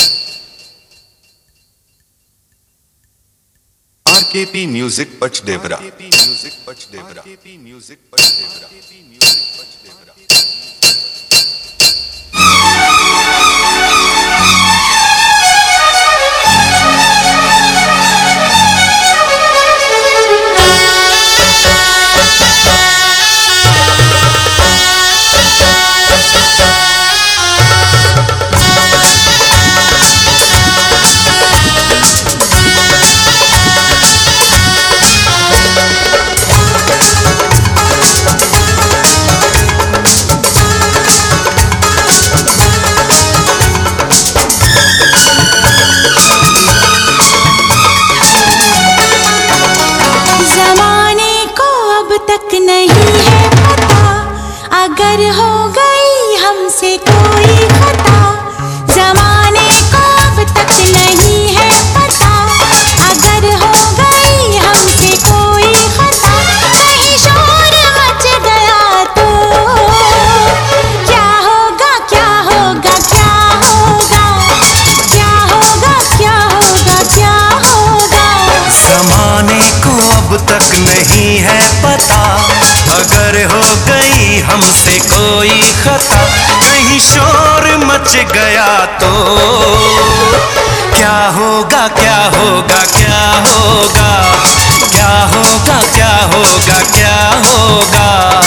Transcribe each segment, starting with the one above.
आरकेपी music Pachdevra. तक नहीं है पता अगर हो गई हमसे कोई खता। जमाने को अब तक नहीं है पता अगर हो गई हमसे कोई खता। कहीं शोर मच गया तो क्या होगा क्या होगा क्या होगा क्या होगा क्या होगा क्या होगा। जमाने को अब तक नहीं है पता अगर हो गई हमसे कोई खता। कहीं शोर मच गया तो क्या होगा क्या होगा क्या होगा क्या होगा क्या होगा क्या होगा।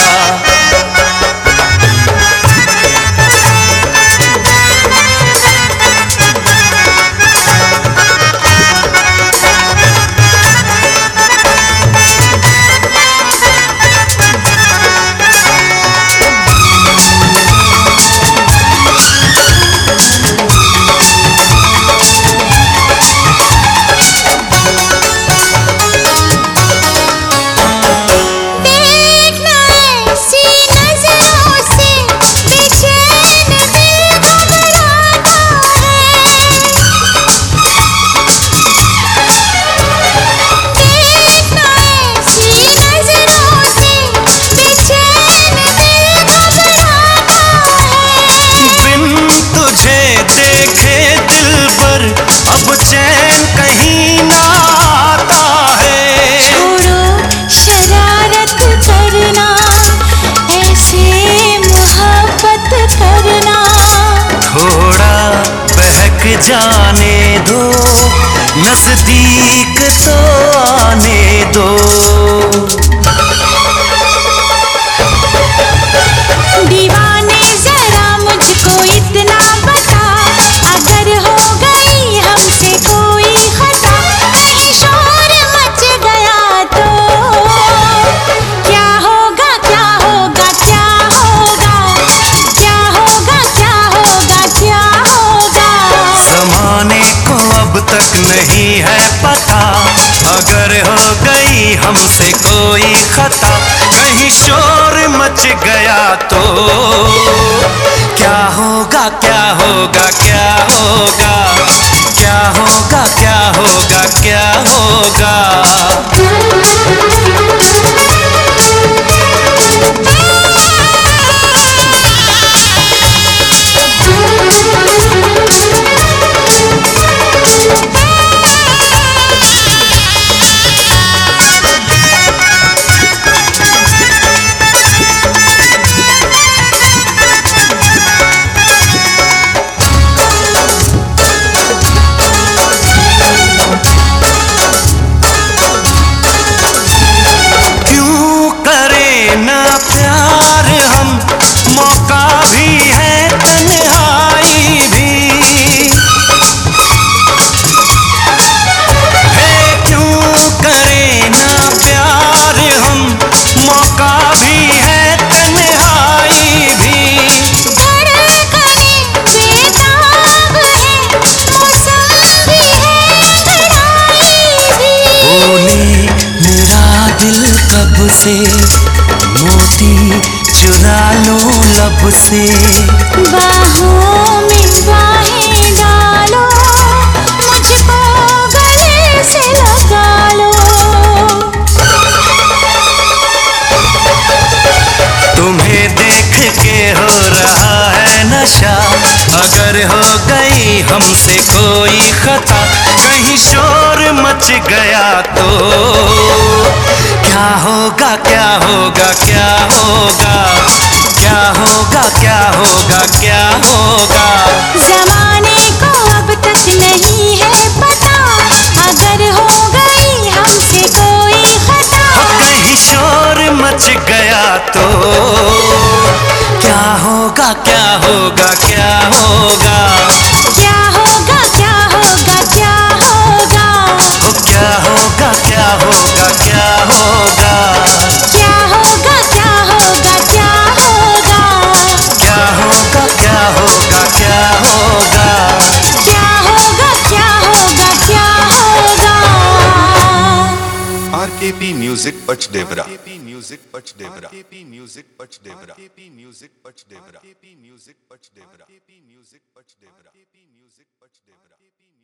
अब चैन कहीं ना आता है। छोड़ो शरारत करना ऐसे मोहब्बत करना। थोड़ा बहक जाने दो नजदीक तो आने दो। दीवाने जरा मुझको इतना बता अगर हो गई हमसे कोई खता। कहीं शोर मच गया तो क्या होगा क्या होगा क्या होगा क्या होगा क्या होगा क्या होगा। जमाने को अब तक नहीं है पता अगर हो गई हमसे कोई खता। कहीं शोर मच गया तो क्या होगा क्या होगा क्या होगा क्या होगा क्या होगा क्या होगा। मौका भी है तन्हाई भी है। क्यों करें ना प्यार हम मौका भी है तन्हाई भी। धड़कने बेताब है मौसम भी है गहराई भी। बोले मेरा दिल कब से मोती चुरा लो लब से। बाहों में बाहें डालो मुझको गले से लगा लो। तुम्हें देख के हो रहा है नशा अगर हो गई हमसे कोई खता, कहीं शोर मच गया तो क्या होगा क्या होगा क्या होगा, क्या होगा क्या होगा क्या होगा। जमाने को अब तक नहीं है पता, अगर हो गई हमसे कोई खता। कहीं शोर मच गया तो क्या होगा क्या होगा क्या होगा, क्या होगा क्या होगा क्या होगा, क्या होगा क्या होगा क्या होगा, क्या होगा क्या होगा क्या होगा, क्या होगा क्या होगा क्या होगा। क्या होगा क्या होगा क्या होगा। R K P music Pachdevra, music Pachdevra, music Pachdevra, music Pachdevra, music Pachdevra, music Pachdevra, music Pachdevra.